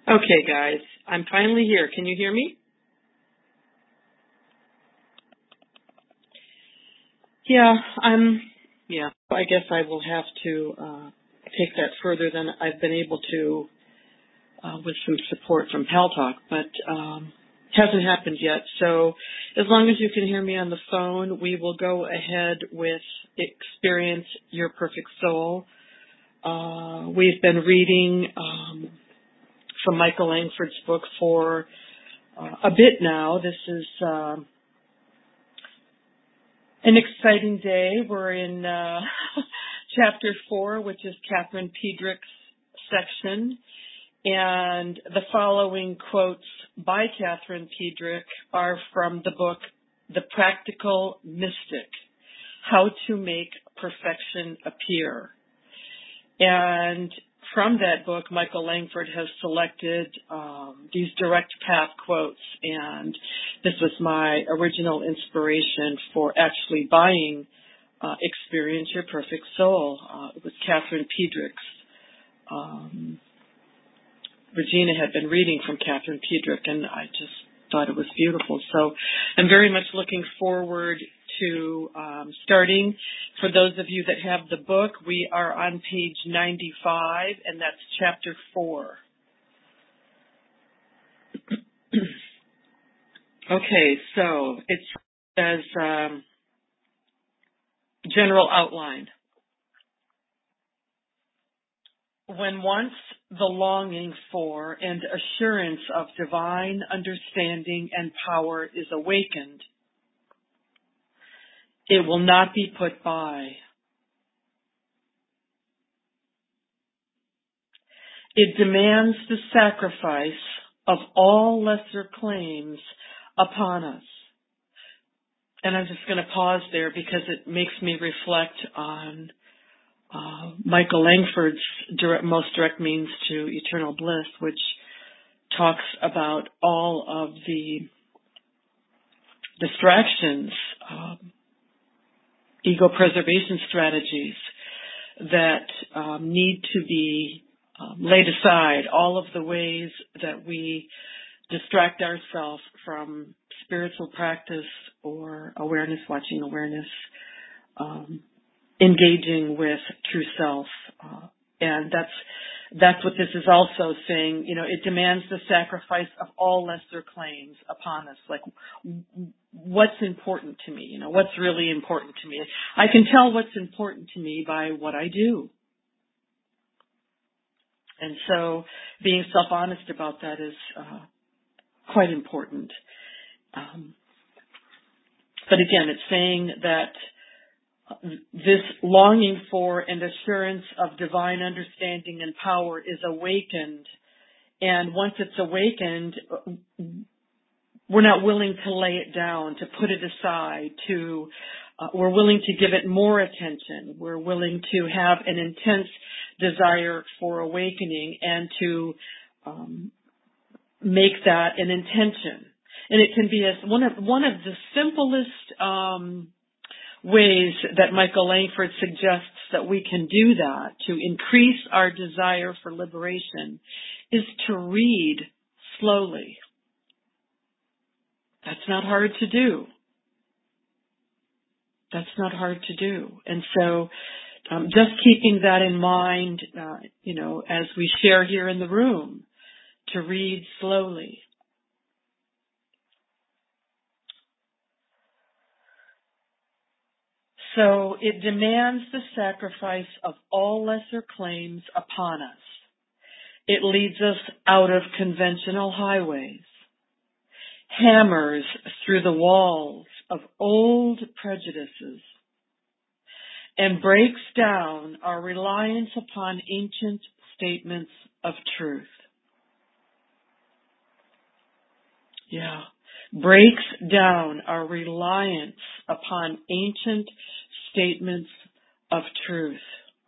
Okay, guys, I'm finally here. Can you hear me? Yeah, I guess I will have to take that further than I've been able to with some support from Pal Talk, but hasn't happened yet. So as long as you can hear me on the phone, we will go ahead with Experience Your Perfect Soul. We've been reading from Michael Langford's book for a bit now. This is an exciting day. We're in chapter 4, which is Catherine Piedrich's section. And the following quotes by Catherine Piedrich are from the book, The Practical Mystic, How to Make Perfection Appear. And from that book, Michael Langford has selected these direct path quotes, and this was my original inspiration for actually buying Experience Your Perfect Soul. It was Catherine Piedrich's. Regina had been reading from Catherine Piedrich, and I just thought it was beautiful. So I'm very much looking forward to starting. For those of you that have the book, we are on page 95, and that's chapter 4. Okay, so it says general outline. When once the longing for and assurance of divine understanding and power is awakened, it will not be put by. It demands the sacrifice of all lesser claims upon us. And I'm just going to pause there because it makes me reflect on Michael Langford's most direct means to eternal bliss, which talks about all of the distractions, ego preservation strategies that need to be laid aside, all of the ways that we distract ourselves from spiritual practice or awareness, watching awareness, engaging with true self. And that's what this is also saying. You know, it demands the sacrifice of all lesser claims upon us. Like, what's important to me? You know, what's really important to me? I can tell what's important to me by what I do. And so being self-honest about that is quite important. But again, it's saying that this longing for and assurance of divine understanding and power is awakened. And once it's awakened, we're not willing to lay it down, to put it aside, we're willing to give it more attention. We're willing to have an intense desire for awakening and to make that an intention. And it can be one of the simplest ways that Michael Langford suggests that we can do that, to increase our desire for liberation, is to read slowly. That's not hard to do. That's not hard to do. And so just keeping that in mind, as we share here in the room, to read slowly. So it demands the sacrifice of all lesser claims upon us. It leads us out of conventional highways, hammers through the walls of old prejudices, and breaks down our reliance upon ancient statements of truth. Yeah. Breaks down our reliance upon ancient statements of truth.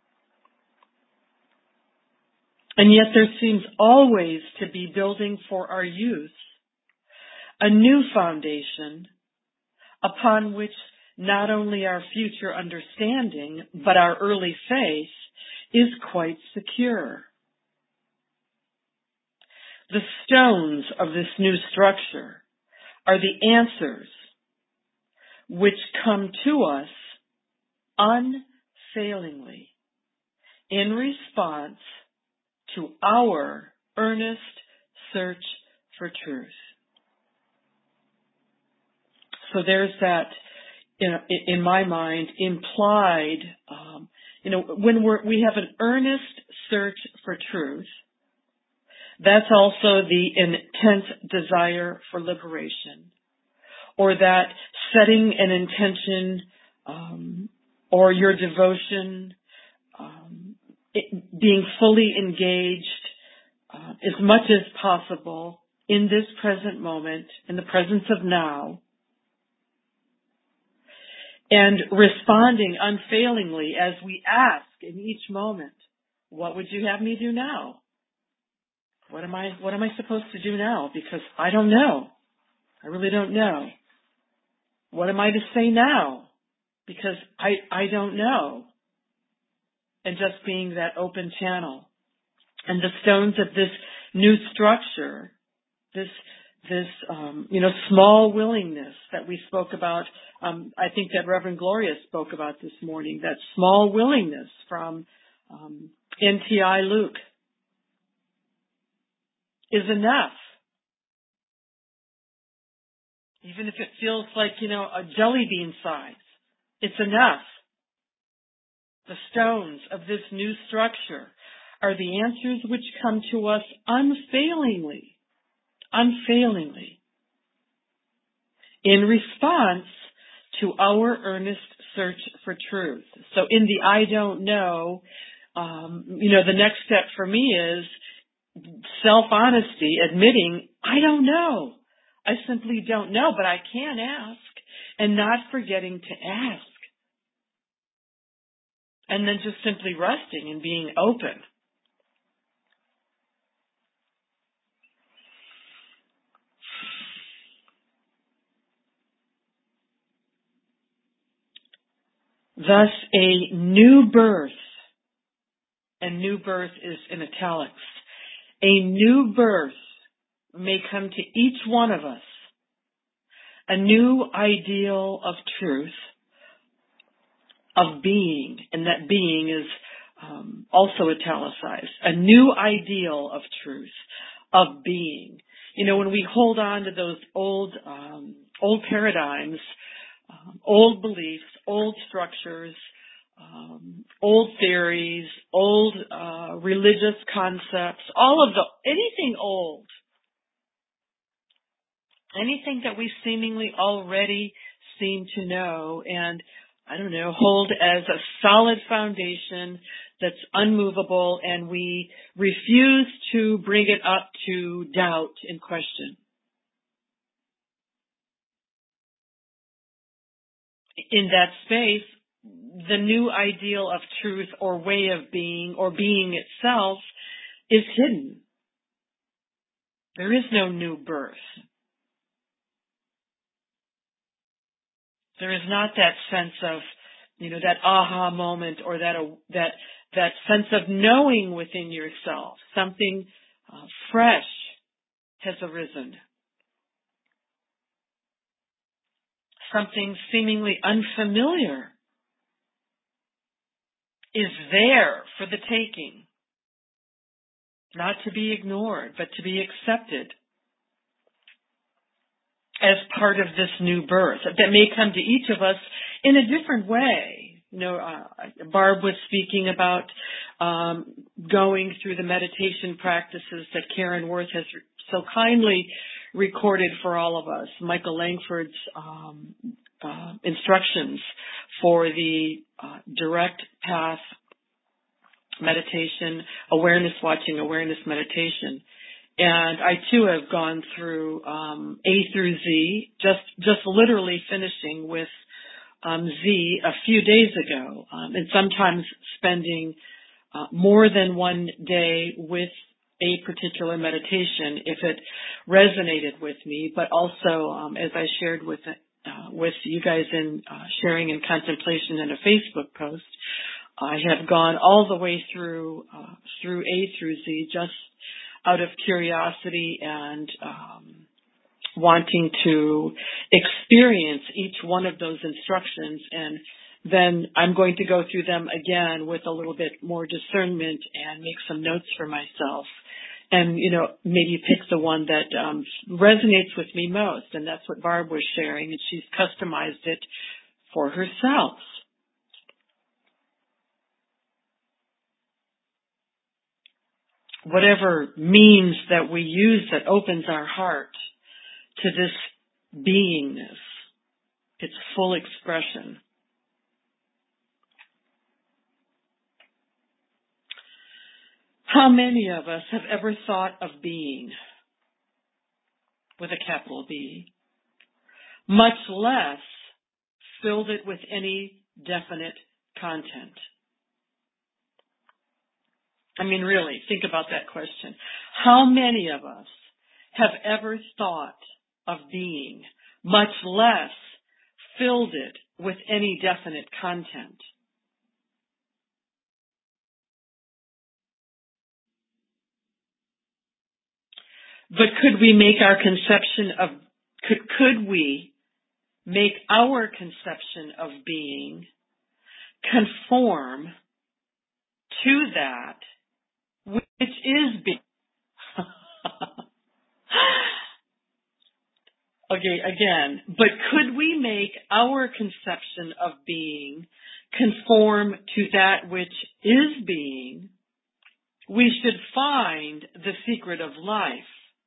And yet there seems always to be building for our youth a new foundation upon which not only our future understanding, but our early faith is quite secure. The stones of this new structure are the answers which come to us unfailingly in response to our earnest search for truth. So there's that, in my mind, implied, when we have an earnest search for truth, that's also the intense desire for liberation, or that setting an intention, or your devotion, being fully engaged as much as possible in this present moment, in the presence of now, and responding unfailingly as we ask in each moment, what would you have me do now? What am I supposed to do now? Because I don't know. I really don't know. What am I to say now? Because I don't know. And just being that open channel. And the stones of this new structure, this small willingness that we spoke about, I think that Reverend Gloria spoke about this morning, that small willingness from N.T.I. Luke is enough. Even if it feels like, a jelly bean size, it's enough. The stones of this new structure are the answers which come to us unfailingly, in response to our earnest search for truth. So in the I don't know, the next step for me is self-honesty, admitting, I don't know. I simply don't know, but I can ask, and not forgetting to ask. And then just simply resting and being open. Thus, a new birth, and new birth is in italics, a new birth may come to each one of us, a new ideal of truth, of being, and that being is also italicized, a new ideal of truth, of being. When we hold on to those old paradigms, old beliefs, old structures, old theories, old religious concepts, anything old, anything that we seemingly already seem to know and, hold as a solid foundation that's unmovable, and we refuse to bring it up to doubt and question. In that space, the new ideal of truth or way of being or being itself is hidden. There is no new birth. There is not that sense of, that aha moment or that sense of knowing within yourself. Something fresh has arisen. Something seemingly unfamiliar is there for the taking. Not to be ignored, but to be accepted as part of this new birth that may come to each of us in a different way. Barb was speaking about going through the meditation practices that Karen Worth has so kindly recorded for all of us. Michael Langford's instructions for the direct path meditation, awareness watching, awareness meditation. And I too have gone through A through Z, just literally finishing with Z a few days ago, and sometimes spending more than one day with a particular meditation if it resonated with me, but also as I shared with you guys in sharing and contemplation in a Facebook post, I have gone all the way through A through Z, just out of curiosity and wanting to experience each one of those instructions, and then I'm going to go through them again with a little bit more discernment and make some notes for myself. And, maybe pick the one that resonates with me most. And that's what Barb was sharing, and she's customized it for herself. Whatever means that we use that opens our heart to this beingness, its full expression. How many of us have ever thought of being with a capital B, much less filled it with any definite content? I mean, really, think about that question. How many of us have ever thought of being, much less filled it with any definite content? But could we make our conception of being conform to that which is being? Okay, again, but could we make our conception of being conform to that which is being? We should find the secret of life,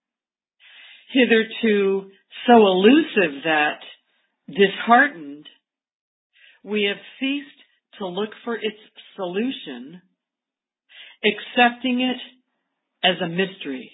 hitherto so elusive that, disheartened, we have ceased to look for its solution, accepting it as a mystery.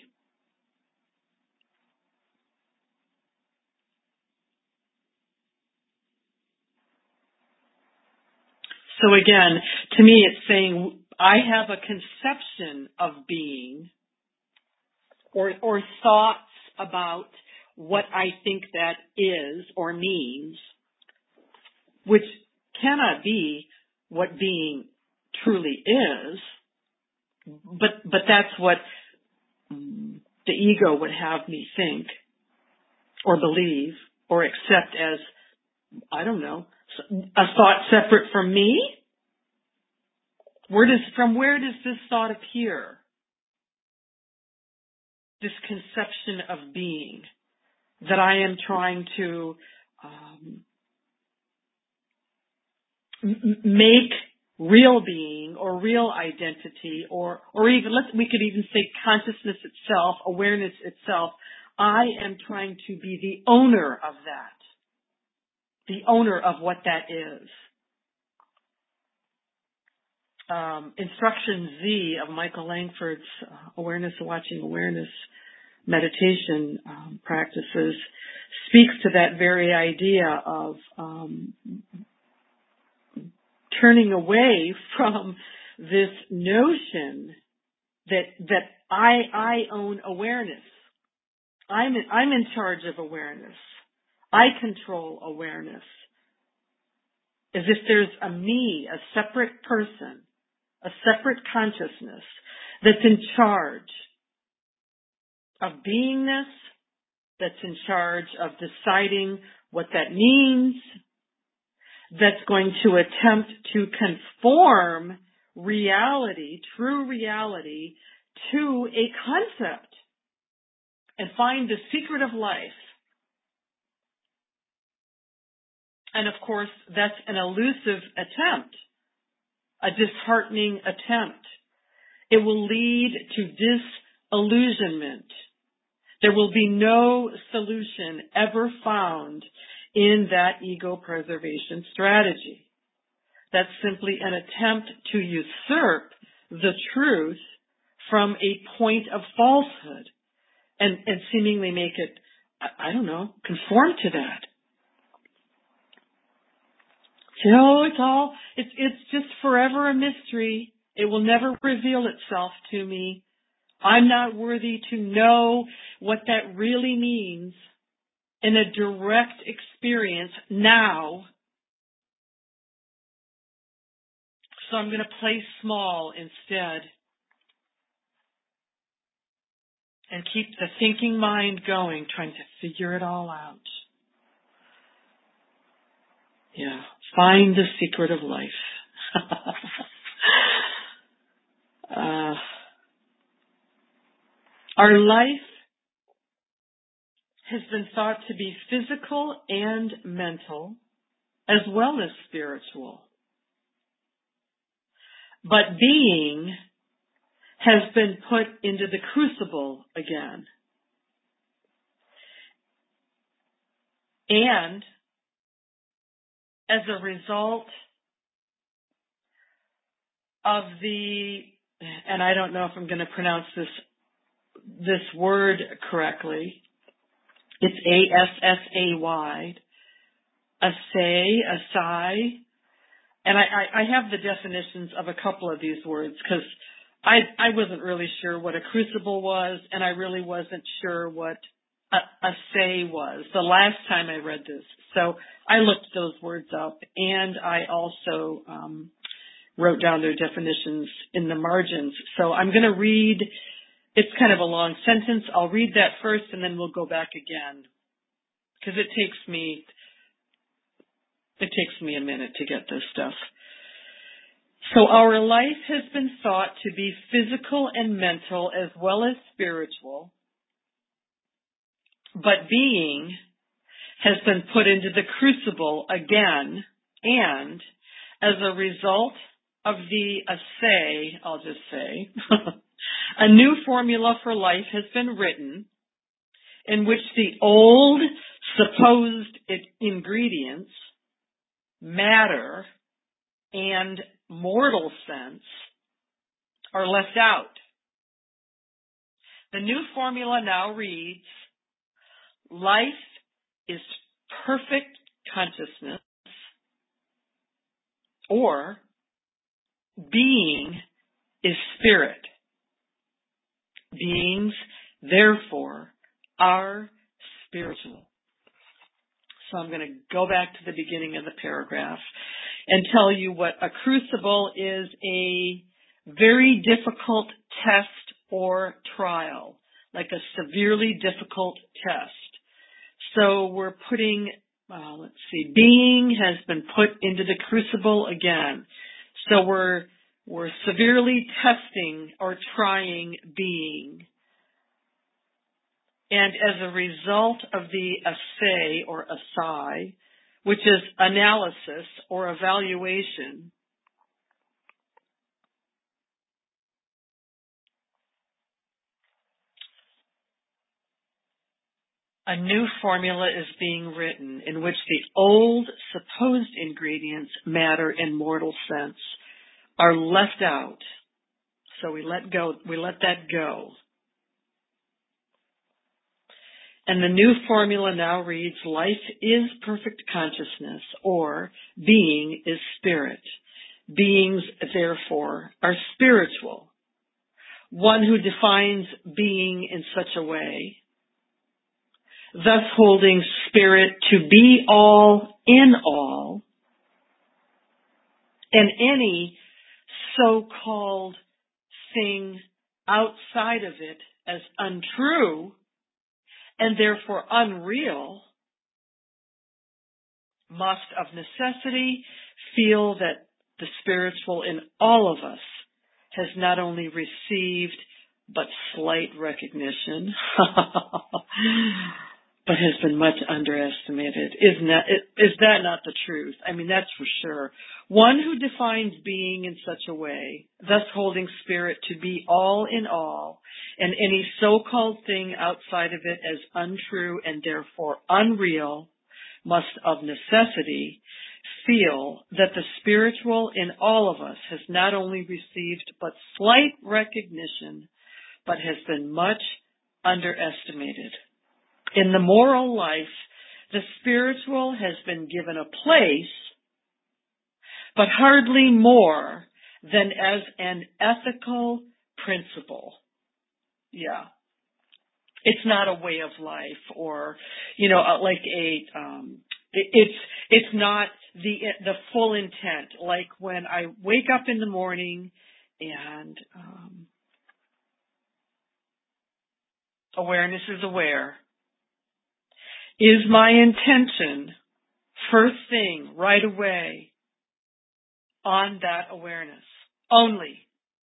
So again, to me it's saying I have a conception of being or thoughts about what I think that is or means, which cannot be what being truly is, but that's what the ego would have me think or believe or accept as, I don't know, a thought separate from me? From where does this thought appear? This conception of being that I am trying to make real being or real identity or even, we could even say consciousness itself, awareness itself. I am trying to be the owner of that, the owner of what that is. Instruction Z of Michael Langford's Awareness of Watching Awareness meditation practices speaks to that very idea of turning away from this notion that I own awareness. I'm in charge of awareness. I control awareness. As if there's a me, a separate person, a separate consciousness that's in charge of beingness, that's in charge of deciding what that means, that's going to attempt to conform reality, true reality, to a concept and find the secret of life. And of course, that's an elusive attempt, a disheartening attempt. It will lead to disillusionment. There will be no solution ever found in that ego preservation strategy. That's simply an attempt to usurp the truth from a point of falsehood and seemingly make it, I don't know, conform to that. It's just forever a mystery. It will never reveal itself to me. I'm not worthy to know what that really means in a direct experience now. So I'm going to play small instead. and keep the thinking mind going, trying to figure it all out. Yeah. Find the secret of life. Our life has been thought to be physical and mental, as well as spiritual. But being has been put into the crucible again. And as a result of and I don't know if I'm going to pronounce this word correctly. It's Assay, assay. And I have the definitions of a couple of these words because I wasn't really sure what a crucible was, and I really wasn't sure what assay was the last time I read this. So I looked those words up, and I also wrote down their definitions in the margins. So I'm going to read. It's kind of a long sentence. I'll read that first, and then we'll go back again because it takes me a minute to get this stuff. So our life has been thought to be physical and mental as well as spiritual, but being has been put into the crucible again, and as a result of the assay, I'll just say, a new formula for life has been written in which the old supposed ingredients, matter, and mortal sense are left out. The new formula now reads, life is perfect consciousness, or being is spirit. Beings, therefore, are spiritual. So I'm going to go back to the beginning of the paragraph and tell you what a crucible is: a very difficult test or trial, like a severely difficult test. So we're putting, being has been put into the crucible again. So we're severely testing or trying being. And as a result of the assay or assay, which is analysis or evaluation, a new formula is being written in which the old supposed ingredients, matter and mortal sense, are left out. So we let that go. And the new formula now reads, life is perfect consciousness, or being is spirit. Beings, therefore, are spiritual. One who defines being in such a way, thus holding spirit to be all in all, and any so-called thing outside of it as untrue and therefore unreal, must of necessity feel that the spiritual in all of us has not only received but slight recognition, but has been much underestimated. Is that not the truth? I mean, that's for sure. One who defines being in such a way, thus holding spirit to be all in all, and any so-called thing outside of it as untrue and therefore unreal, must of necessity feel that the spiritual in all of us has not only received but slight recognition, but has been much underestimated. In the moral life, the spiritual has been given a place, but hardly more than as an ethical principle. Yeah. It's not a way of life or, like it's not the full intent. Like when I wake up in the morning and, Awareness is aware. Is my intention first thing, right away, on that awareness only?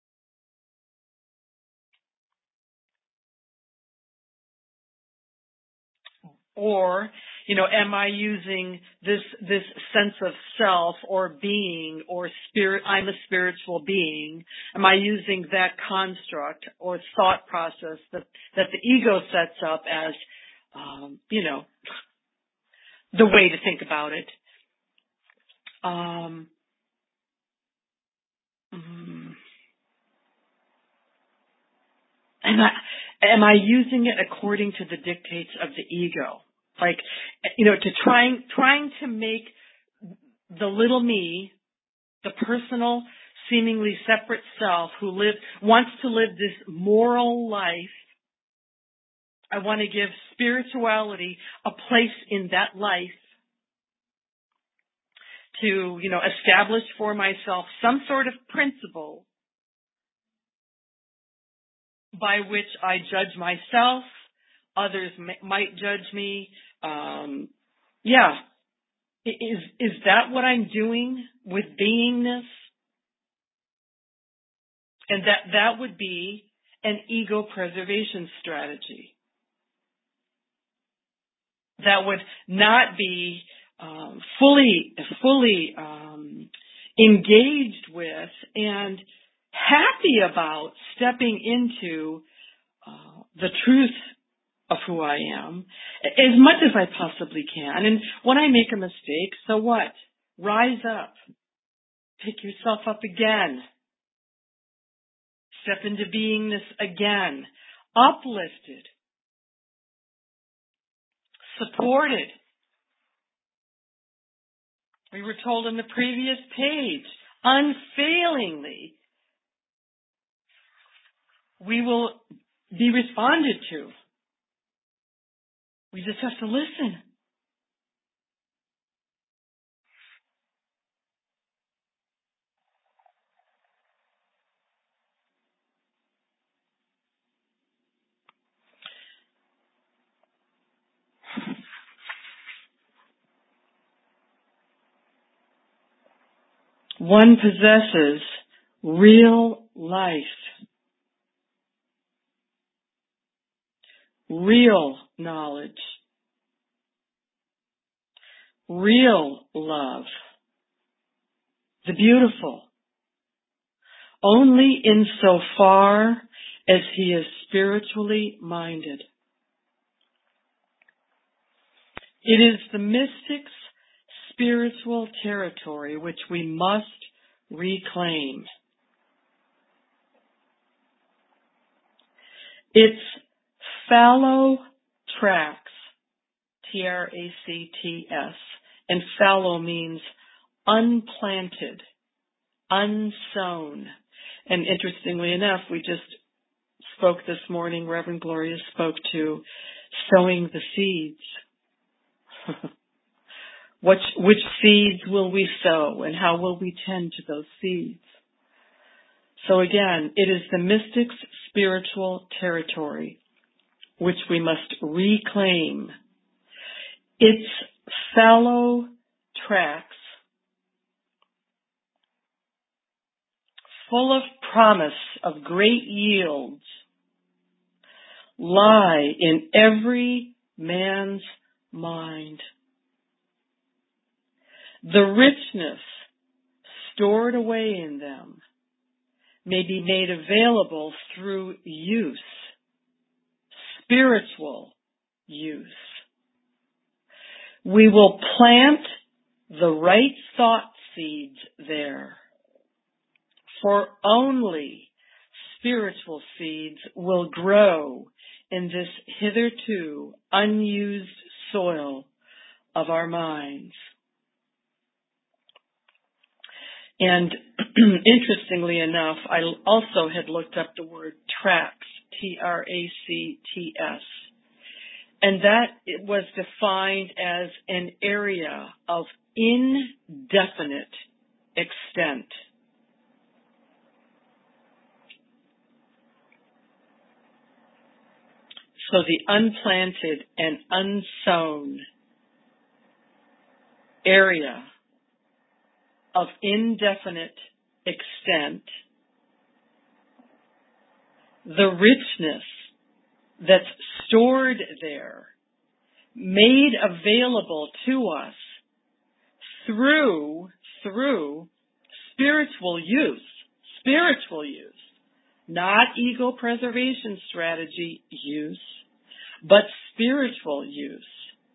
Or, am I using this sense of self or being or spirit, I'm a spiritual being, am I using that construct or thought process that the ego sets up as, the way to think about it? Am I using it according to the dictates of the ego? Like, to trying to make the little me, the personal, seemingly separate self who wants to live this moral life. I want to give spirituality a place in that life to, establish for myself some sort of principle by which I judge myself. Others might judge me. Is that what I'm doing with beingness? And that would be an ego preservation strategy. That would not be fully engaged with and happy about stepping into the truth of who I am as much as I possibly can. And when I make a mistake, so what? Rise up. Pick yourself up again. Step into beingness again. Uplifted. Supported. We were told in the previous page, unfailingly, we will be responded to. We just have to listen. One possesses real life, real knowledge, real love, the beautiful, only insofar as he is spiritually minded. It is the mystic's spiritual territory which we must reclaim. Its fallow tracks, Tracts, and fallow means unplanted, unsown. And interestingly enough, we just spoke this morning, Reverend Gloria spoke to sowing the seeds. Which seeds will we sow and how will we tend to those seeds? So again, it is the mystic's spiritual territory which we must reclaim. Its fallow tracks, full of promise of great yields, lie in every man's mind. The richness stored away in them may be made available through use, spiritual use. We will plant the right thought seeds there, for only spiritual seeds will grow in this hitherto unused soil of our minds. And interestingly enough, I also had looked up the word tracts, Tracts, and that it was defined as an area of indefinite extent. So the unplanted and unsown area of indefinite extent, the richness that's stored there, made available to us through spiritual use, not ego preservation strategy use, but spiritual use.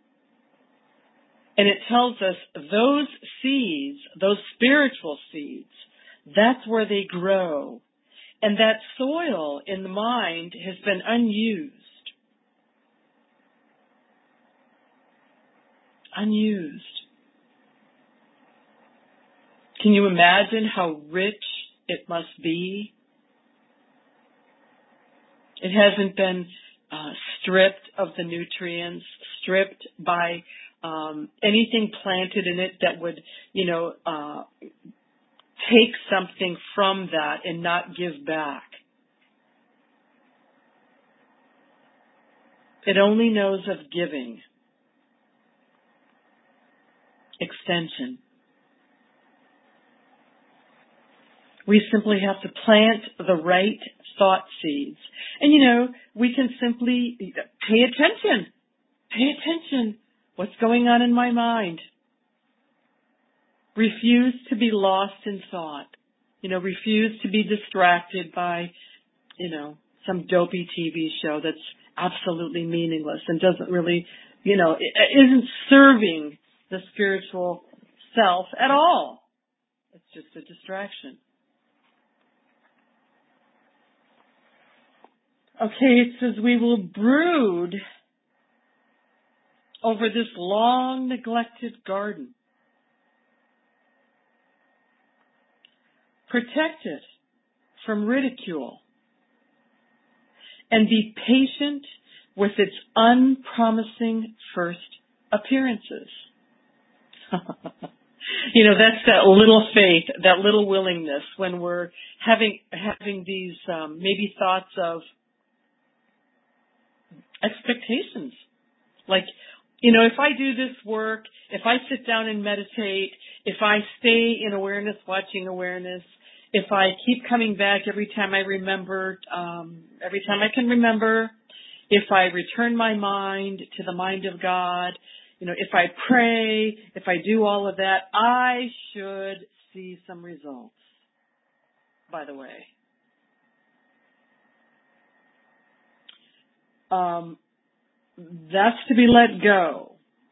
And it tells us those seeds, those spiritual seeds, that's where they grow. And that soil in the mind has been unused. Unused. Can you imagine how rich it must be? It hasn't been stripped of the nutrients, stripped by anything planted in it that would, take something from that and not give back. It only knows of giving, extension. We simply have to plant the right thought seeds. And we can simply pay attention. Pay attention. What's going on in my mind? Refuse to be lost in thought. Refuse to be distracted by, some dopey TV show that's absolutely meaningless and doesn't really, isn't serving the spiritual self at all. It's just a distraction. Okay, it says we will brood over this long neglected garden. Protect it from ridicule and be patient with its unpromising first appearances. That's that little faith, that little willingness when we're having these maybe thoughts of expectations. Like, if I do this work, if I sit down and meditate, if I stay in awareness, watching awareness, if I keep coming back every time I remember, every time I can remember, if I return my mind to the mind of God, if I pray, if I do all of that, I should see some results, by the way. That's to be let go.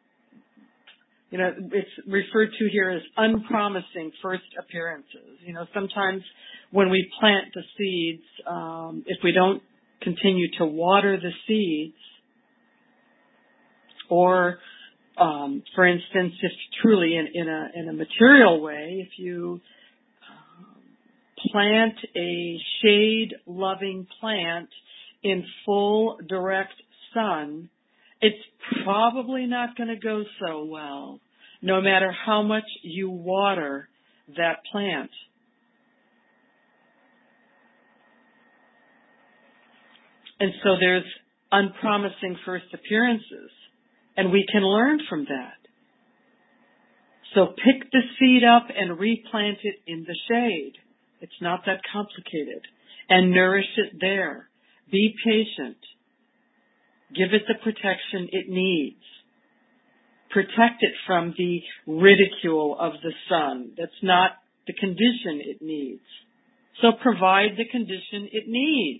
It's referred to here as unpromising first appearances. Sometimes when we plant the seeds, if we don't continue to water the seeds, or, for instance, if truly in a material way, if you plant a shade-loving plant in full direct sun, it's probably not going to go so well, no matter how much you water that plant. And so there's unpromising first appearances, and we can learn from that. So pick the seed up and replant it in the shade. It's not that complicated. And nourish it there. Be patient. Give it the protection it needs. Protect it from the ridicule of the sun. That's not the condition it needs. So provide the condition it needs.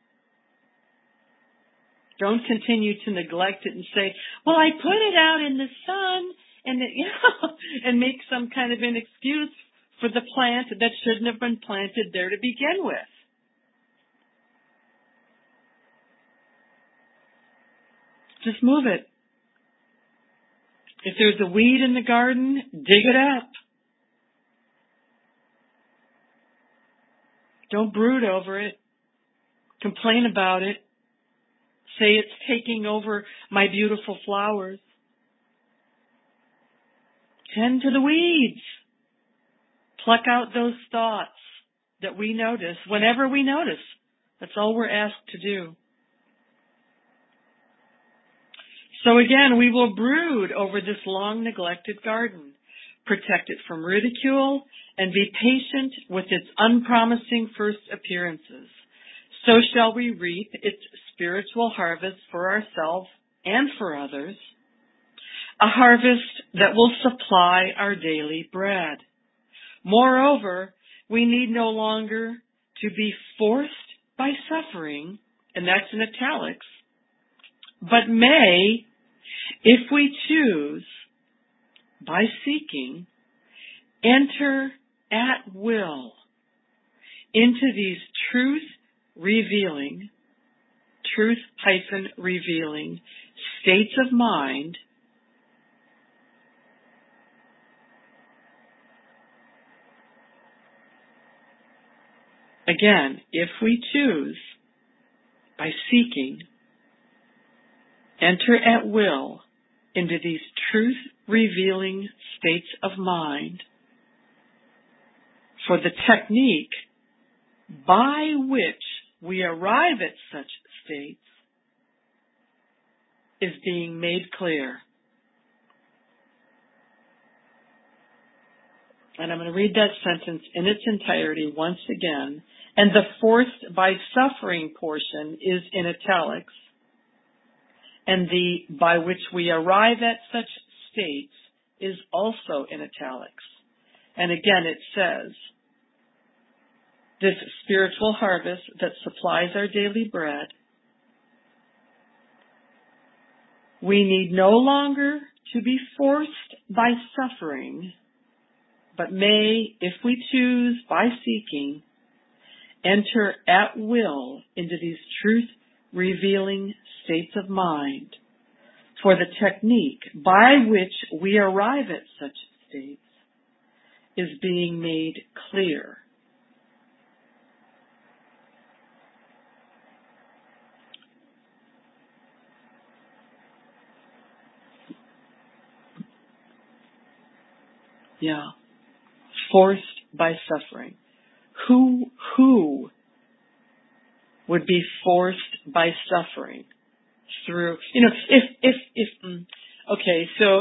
Don't continue to neglect it and say, well, I put it out in the sun and and make some kind of an excuse for the plant that shouldn't have been planted there to begin with. Just move it. If there's a weed in the garden, dig it up. Don't brood over it. Complain about it. Say it's taking over my beautiful flowers. Tend to the weeds. Pluck out those thoughts that we notice whenever we notice. That's all we're asked to do. So again, we will brood over this long neglected garden, protect it from ridicule, and be patient with its unpromising first appearances. So shall we reap its spiritual harvest for ourselves and for others, a harvest that will supply our daily bread. Moreover, we need no longer to be forced by suffering, and that's in italics, but may, if we choose, by seeking, enter at will into these truth-revealing states of mind again, if we choose, by seeking, enter at will into these truth-revealing states of mind for the technique by which we arrive at such states is being made clear. And I'm going to read that sentence in its entirety once again. And the forced by suffering portion is in italics. And the by which we arrive at such states is also in italics. And again it says, this spiritual harvest that supplies our daily bread, we need no longer to be forced by suffering, but may, if we choose, by seeking, enter at will into these truth-revealing states of mind. For the technique by which we arrive at such states is being made clear. Yeah. Forced by suffering. Who would be forced by suffering through, okay, so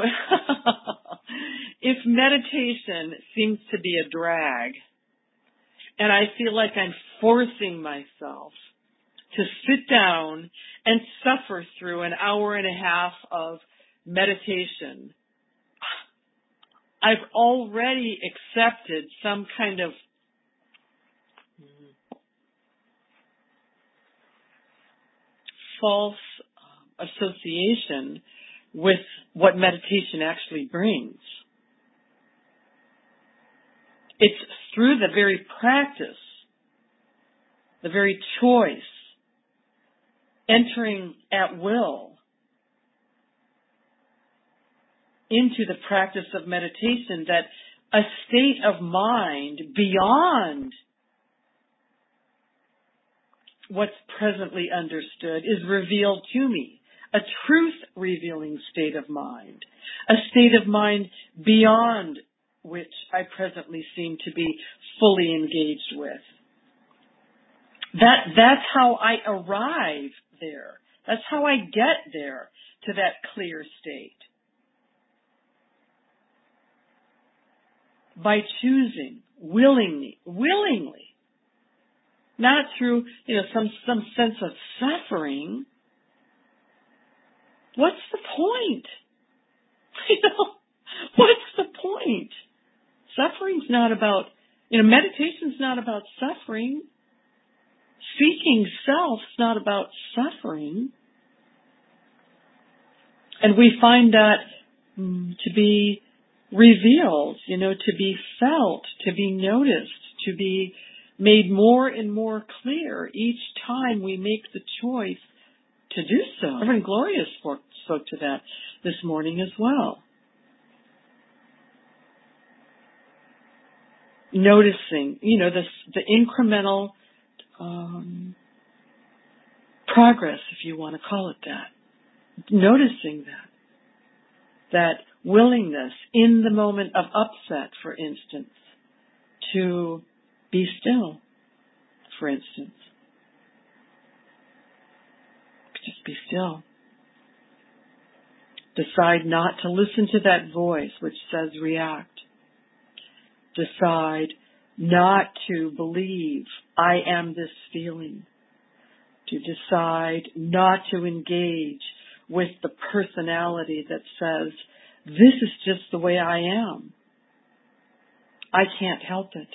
if meditation seems to be a drag and I feel like I'm forcing myself to sit down and suffer through an hour and a half of meditation, I've already accepted some kind of false association with what meditation actually brings. It's through the very practice, the very choice, entering at will into the practice of meditation that a state of mind beyond what's presently understood is revealed to me. A truth-revealing state of mind. A state of mind beyond which I presently seem to be fully engaged with. That's how I arrive there. That's how I get there to that clear state. By choosing, willingly, not through, some sense of suffering. What's the point? What's the point? Suffering's not about, meditation's not about suffering. Seeking self's not about suffering. And we find that to be revealed, to be felt, to be noticed, to be made more and more clear each time we make the choice to do so. Reverend Gloria spoke to that this morning as well. Noticing, the incremental progress, if you want to call it that. Noticing that willingness in the moment of upset, for instance, to be still, for instance. Just be still. Decide not to listen to that voice which says react. Decide not to believe I am this feeling. To decide not to engage with the personality that says, this is just the way I am. I can't help it.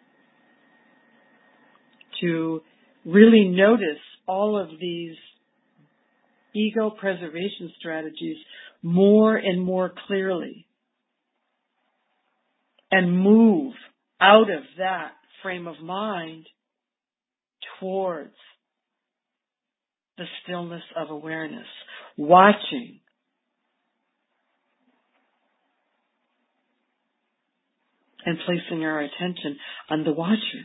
To really notice all of these ego preservation strategies more and more clearly and move out of that frame of mind towards the stillness of awareness, watching and placing our attention on the watcher.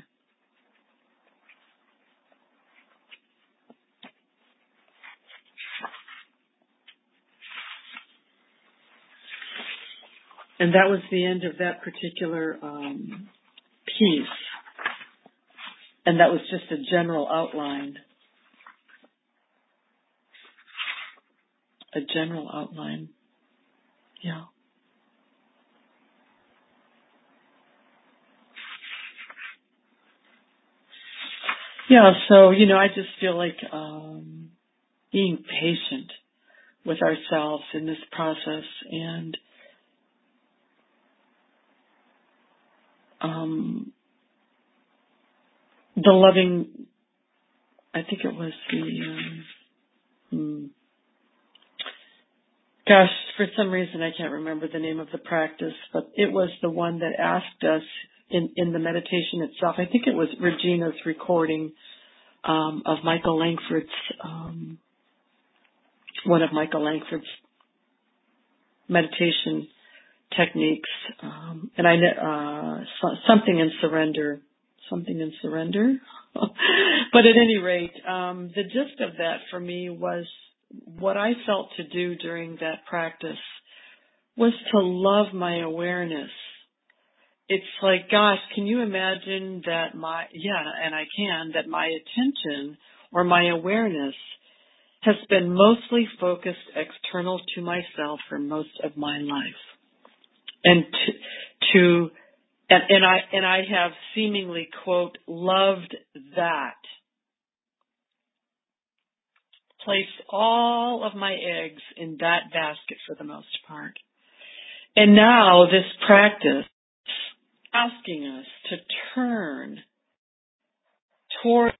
And that was the end of that particular piece. And that was just a general outline. A general outline. Yeah. Yeah, so, I just feel like being patient with ourselves in this process and the loving, I think it was gosh, for some reason I can't remember the name of the practice, but it was the one that asked us in the meditation itself. I think it was Regina's recording of Michael Langford's, one of Michael Langford's meditation techniques, and I something in surrender. But at any rate, the gist of that for me was what I felt to do during that practice was to love my awareness. It's like, gosh, can you imagine that that my attention or my awareness has been mostly focused external to myself for most of my life. And I have seemingly, quote, loved that. Placed all of my eggs in that basket for the most part. And now this practice asking us to turn toward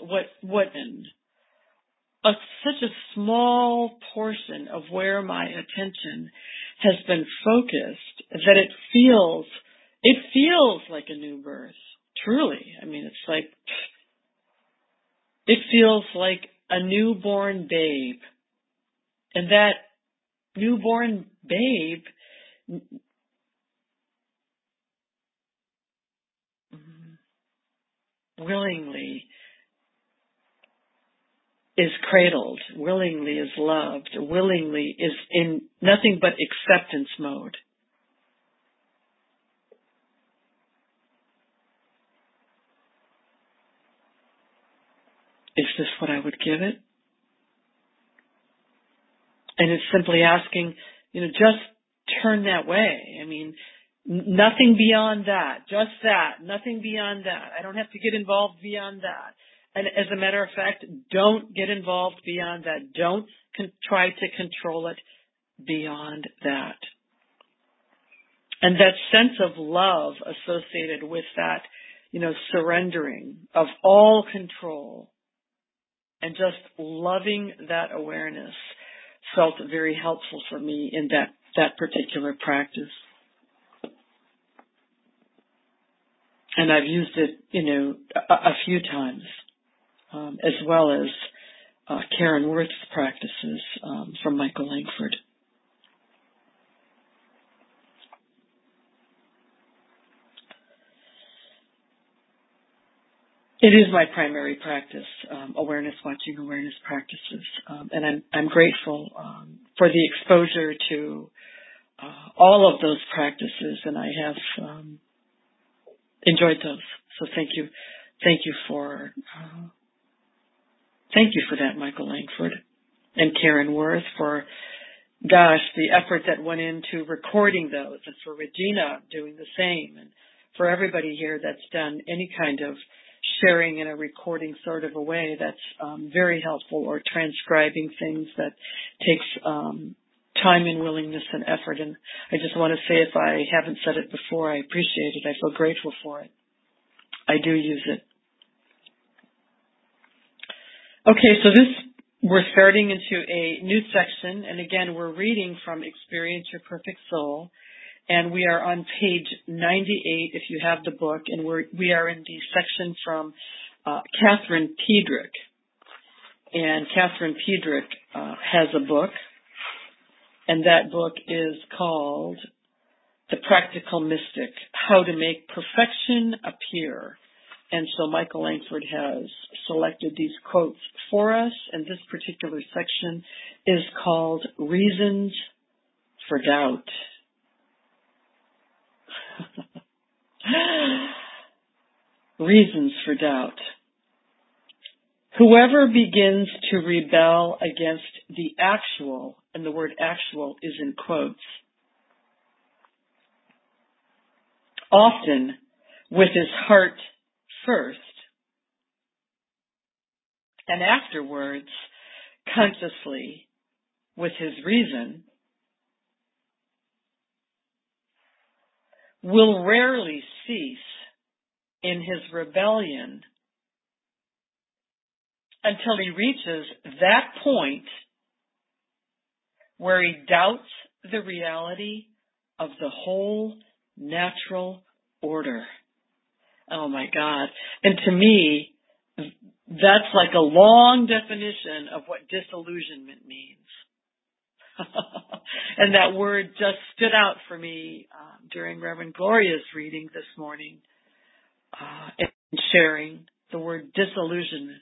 such a small portion of where my attention has been focused that it feels like a new birth. Truly. I mean, it feels like a newborn babe. And that newborn babe willingly is cradled, willingly is loved, willingly is in nothing but acceptance mode. Is this what I would give it? And it's simply asking, just turn that way. I mean, nothing beyond that, just that, nothing beyond that. I don't have to get involved beyond that. And as a matter of fact, don't get involved beyond that. Don't try to control it beyond that. And that sense of love associated with that, surrendering of all control and just loving that awareness felt very helpful for me in that particular practice. And I've used it, a few times, as well as Karen Worth's practices from Michael Langford. It is my primary practice, awareness watching, awareness practices, and I'm grateful for the exposure to all of those practices, and I have enjoyed those. So thank you for that, Michael Langford, and Karen Worth for gosh, the effort that went into recording those, and for Regina doing the same, and for everybody here that's done any kind of sharing in a recording sort of a way that's very helpful, or transcribing things that takes time and willingness and effort. And I just want to say, if I haven't said it before, I appreciate it. I feel grateful for it. I do use it. Okay, so we're starting into a new section, and again, we're reading from Experience Your Perfect Soul, and we are on page 98 if you have the book, and we are in the section from Catherine Pedrick. And Catherine Pedrick has a book, and that book is called The Practical Mystic, How to Make Perfection Appear. And so Michael Langford has selected these quotes for us, and this particular section is called Reasons for Doubt. Reasons for doubt. Whoever begins to rebel against the actual, and the word actual is in quotes, often with his heart first, and afterwards consciously with his reason, will rarely cease in his rebellion until he reaches that point where he doubts the reality of the whole natural order. Oh my God. And to me, that's like a long definition of what disillusionment means. And that word just stood out for me during Reverend Gloria's reading this morning, and sharing the word disillusionment.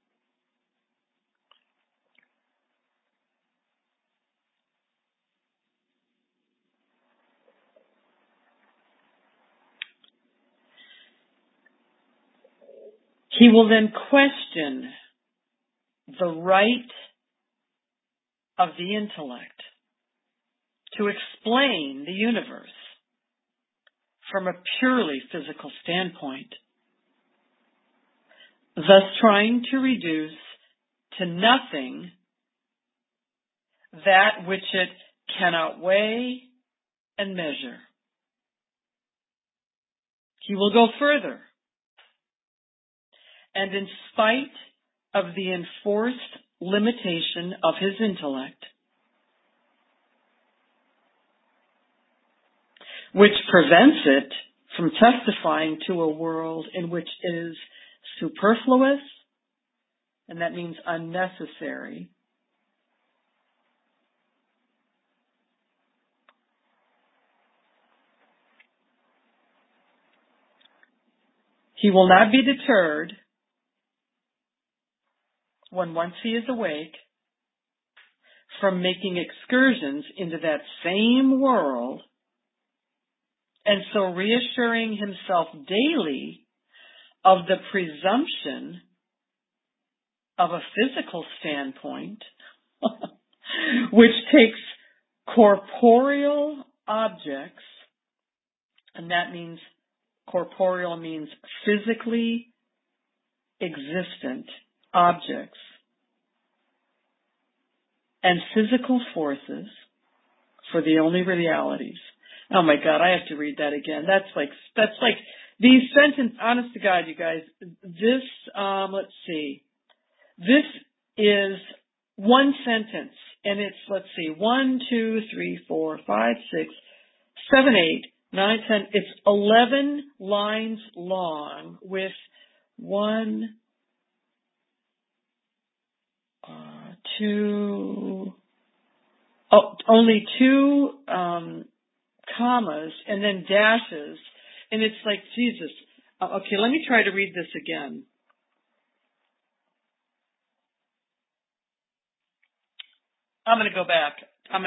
He will then question the right of the intellect to explain the universe from a purely physical standpoint, thus trying to reduce to nothing that which it cannot weigh and measure. He will go further, and in spite of the enforced limitation of his intellect, which prevents it from testifying to a world in which it is superfluous, and that means unnecessary, he will not be deterred when once he is awake from making excursions into that same world, and so reassuring himself daily of the presumption of a physical standpoint, which takes corporeal objects, and that means corporeal means physically existent objects, and physical forces for the only realities. Oh my God, I have to read that again. That's like these sentences, honest to God, you guys, this, let's see, this is one sentence, and it's, 1, 2, 3, 4, 5, 6, 7, 8, 9, 10, it's 11 lines long with only two commas and then dashes, and it's like, Jesus. Okay, let me try to read this again. I'm going to go back.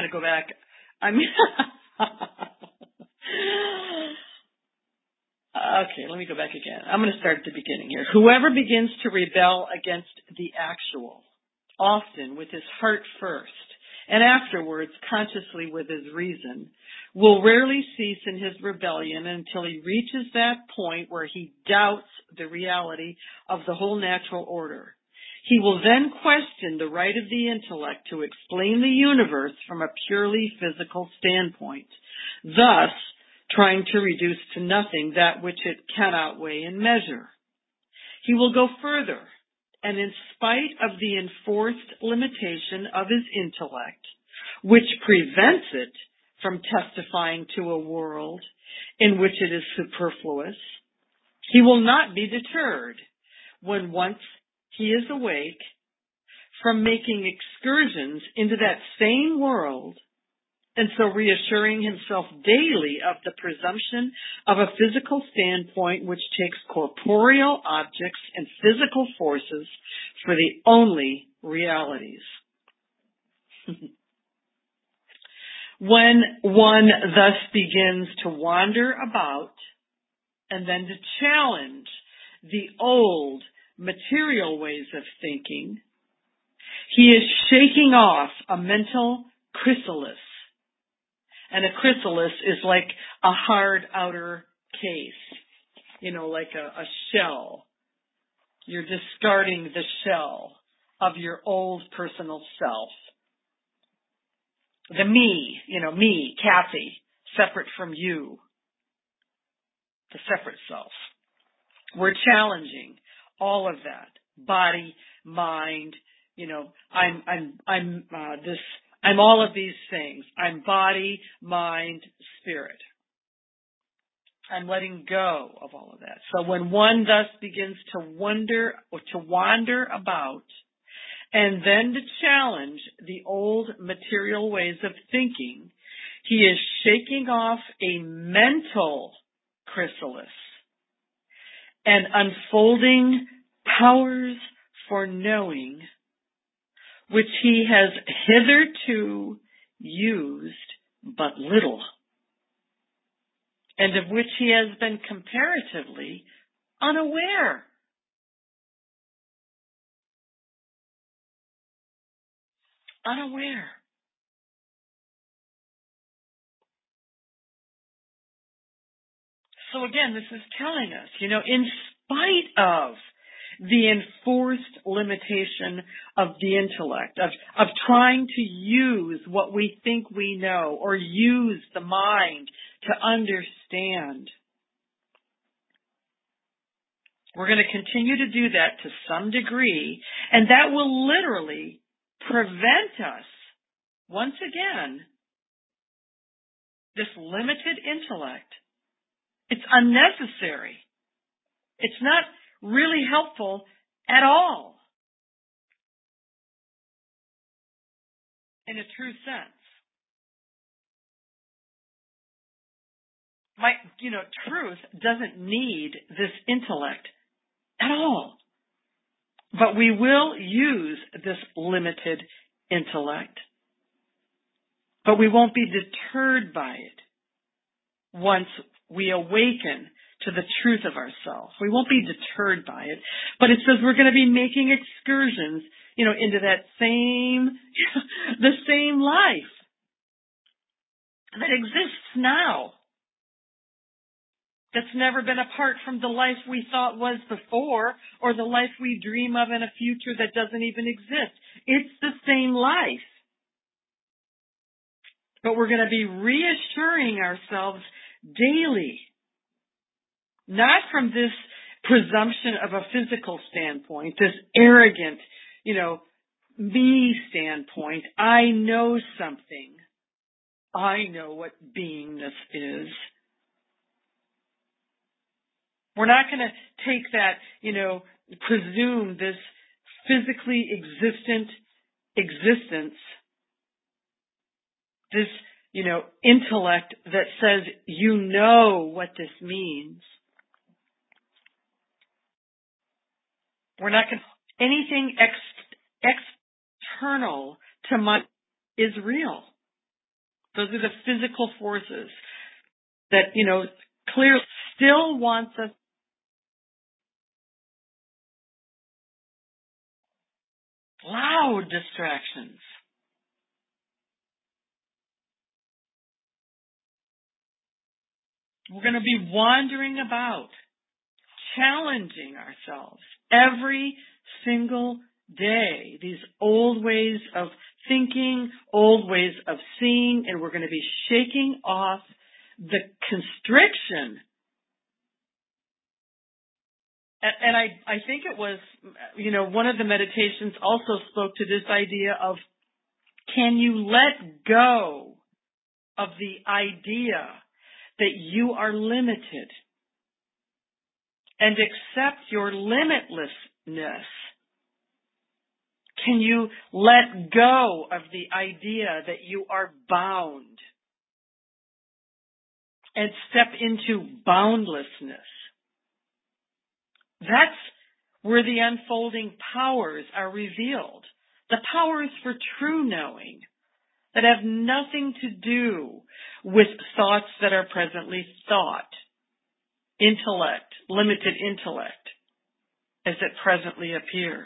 Okay, let me go back again. I'm going to start at the beginning here. Whoever begins to rebel against the actual, often with his heart first, and afterwards consciously with his reason, will rarely cease in his rebellion until he reaches that point where he doubts the reality of the whole natural order. He will then question the right of the intellect to explain the universe from a purely physical standpoint, thus trying to reduce to nothing that which it cannot weigh and measure. He will go further, and in spite of the enforced limitation of his intellect, which prevents it from testifying to a world in which it is superfluous, he will not be deterred when once he is awake from making excursions into that same world, and so reassuring himself daily of the presumption of a physical standpoint which takes corporeal objects and physical forces for the only realities. When one thus begins to wander about and then to challenge the old material ways of thinking, he is shaking off a mental chrysalis. And a chrysalis is like a hard outer case, like a shell. You're discarding the shell of your old personal self. The me, Kathy, separate from you, the separate self. We're challenging all of that. Body, mind, I'm all of these things. I'm body, mind, spirit. I'm letting go of all of that. So when one thus begins to wander about and then to challenge the old material ways of thinking, he is shaking off a mental chrysalis and unfolding powers for knowing which he has hitherto used but little, and of which he has been comparatively unaware. Unaware. So again, this is telling us, in spite of the enforced limitation of the intellect, of trying to use what we think we know or use the mind to understand. We're going to continue to do that to some degree, and that will literally prevent us, once again, this limited intellect. It's unnecessary. It's not really helpful at all in a true sense. Truth doesn't need this intellect at all. But we will use this limited intellect. But we won't be deterred by it once we awaken to the truth of ourselves. We won't be deterred by it. But it says we're going to be making excursions, into that the same life that exists now. That's never been apart from the life we thought was before, or the life we dream of in a future that doesn't even exist. It's the same life. But we're going to be reassuring ourselves daily, not from this presumption of a physical standpoint, this arrogant, me standpoint. I know something. I know what beingness is. We're not going to take that, presume this physically existent existence, this, intellect that says you know what this means. We're not going to, anything external to mind is real. Those are the physical forces that, clearly still wants us loud distractions. We're going to be wandering about, challenging ourselves every single day. These old ways of thinking, old ways of seeing, and we're going to be shaking off the constriction. And I think it was, one of the meditations also spoke to this idea of, can you let go of the idea that you are limited and accept your limitlessness? Can you let go of the idea that you are bound and step into boundlessness? That's where the unfolding powers are revealed. The powers for true knowing that have nothing to do with thoughts that are presently thought. Intellect, limited intellect, as it presently appears.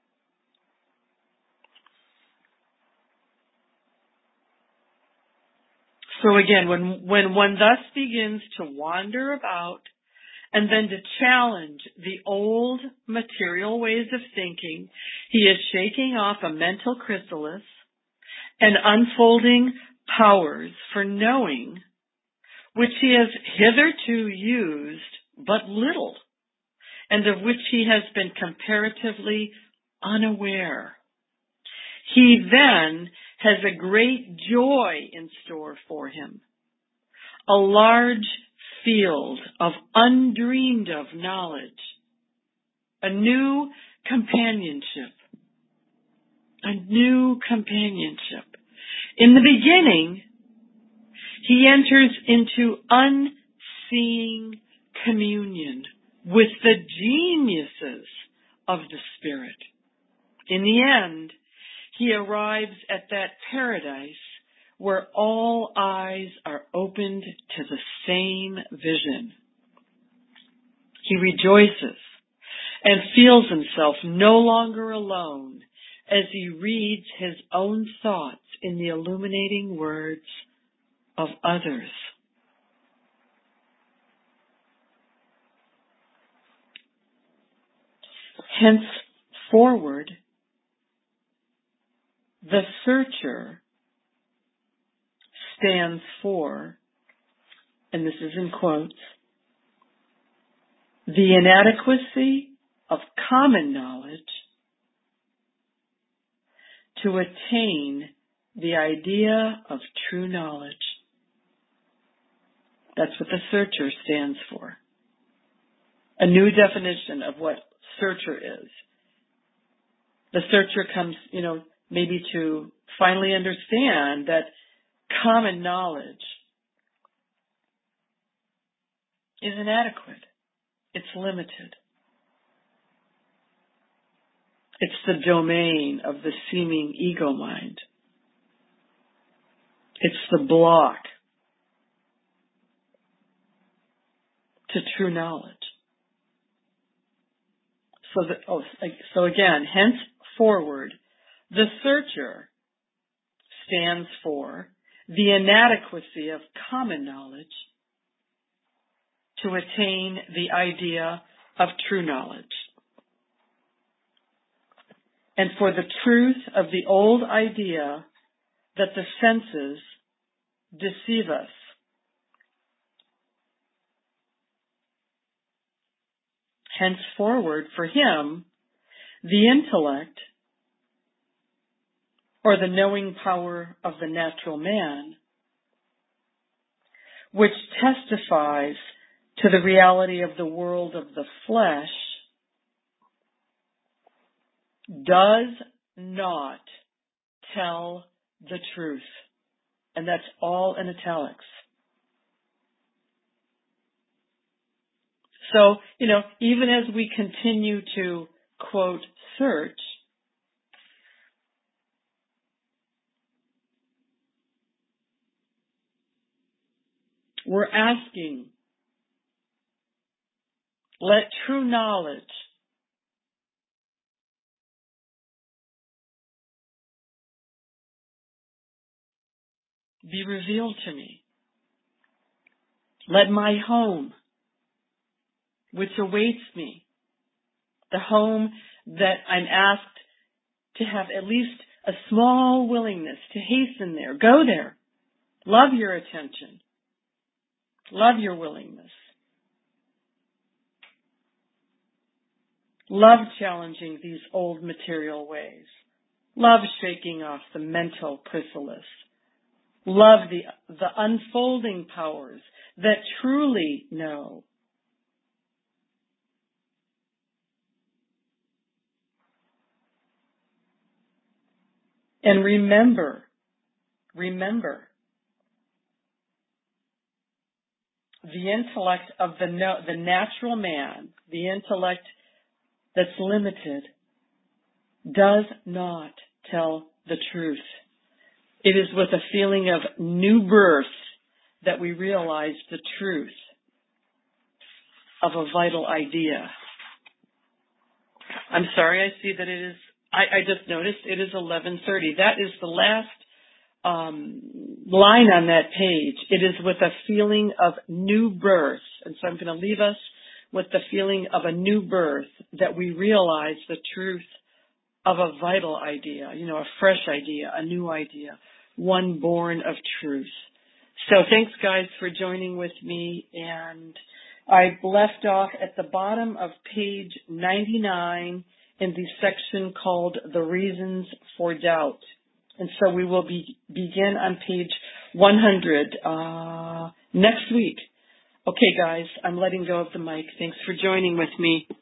So again, when one thus begins to wander about and then to challenge the old material ways of thinking, he is shaking off a mental chrysalis and unfolding powers for knowing, which he has hitherto used but little, and of which he has been comparatively unaware. He then has a great joy in store for him, a large field of undreamed of knowledge, a new companionship. In the beginning, he enters into unseeing communion with the geniuses of the Spirit. In the end, he arrives at that paradise where all eyes are opened to the same vision. He rejoices and feels himself no longer alone as he reads his own thoughts in the illuminating words of others. Henceforward, the searcher stands for, and this is in quotes, the inadequacy of common knowledge to attain the idea of true knowledge. That's what the searcher stands for. A new definition of what searcher is. The searcher comes, maybe to finally understand that common knowledge is inadequate. It's limited. It's the domain of the seeming ego mind. It's the block to true knowledge. So again, henceforward, the searcher stands for the inadequacy of common knowledge to attain the idea of true knowledge, and for the truth of the old idea that the senses deceive us. Henceforward, for him, the intellect, or the knowing power of the natural man, which testifies to the reality of the world of the flesh, does not tell the truth. And that's all in italics. So, even as we continue to, quote, search, we're asking, let true knowledge be revealed to me. Let my home, which awaits me, the home that I'm asked to have at least a small willingness to hasten there, go there. Love your attention. Love your willingness. Love challenging these old material ways. Love shaking off the mental chrysalis. Love the unfolding powers that truly know. And remember, the intellect of the natural man, the intellect that's limited, does not tell the truth. It is with a feeling of new birth that we realize the truth of a vital idea. I'm sorry, I see that it is, I just noticed it is 11:30. That is the last line on that page. It is with a feeling of new birth. And so I'm going to leave us with the feeling of a new birth, that we realize the truth of a vital idea, a fresh idea, a new idea, one born of truth. So thanks, guys, for joining with me. And I left off at the bottom of page 99 in the section called The Reasons for Doubt. And so we will begin on page 100 next week. Okay, guys, I'm letting go of the mic. Thanks for joining with me.